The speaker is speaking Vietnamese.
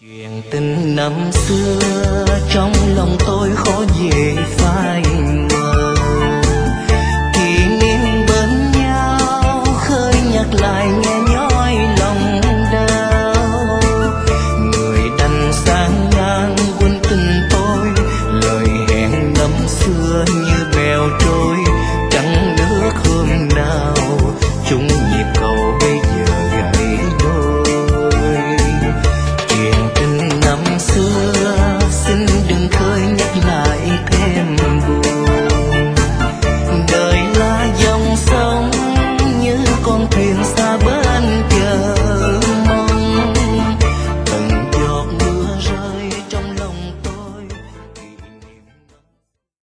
Chuyện tình năm xưa trong lòng tôi khó về phai